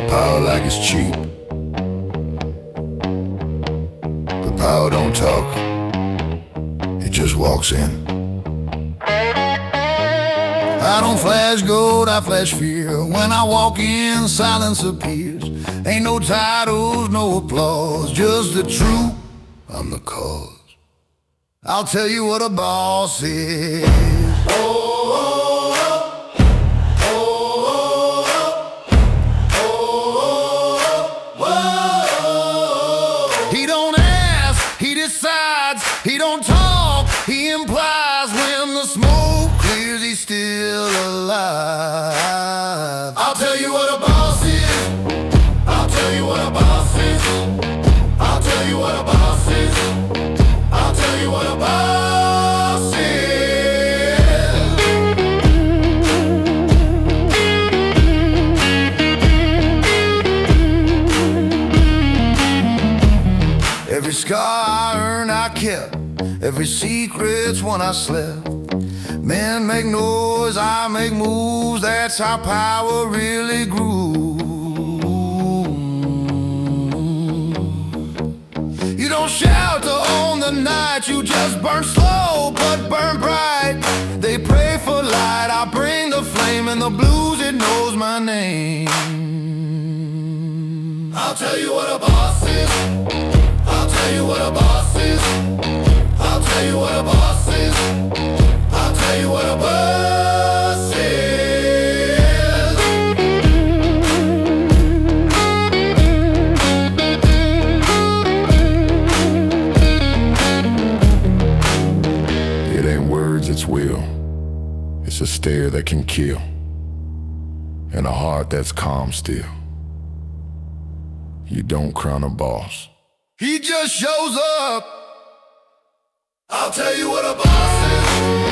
Power like it's cheap, but power don't talk, it just walks in. I don't flash gold, I flash fear. When I walk in, silence appears. Ain't no titles, no applause, just the truth, I'm the cause. I'll tell you what a boss is. He don't ask, he decides. He don't talk, he implies. When the smoke clears, he's still alive. I'll tell you what a boss is. I'll tell you what a boss is. I'll tell you what a boss is. I'll tell you what a boss is. Every scar I earned, I kept. Every secret's one I slept. Men make noise, I make moves. That's how power really grew. You don't shelter on the night, you just burn slow but burn bright. They pray for light, I bring the flame, and the blues, it knows my name. I'll tell you what a boss is. I'll tell you what a boss is. I'll tell you what a boss is. I'll tell you what a boss is. It ain't words, it's will. It's a stare that can kill, and a heart that's calm still. You don't crown a boss, he just shows up. I'll tell you what a boss is.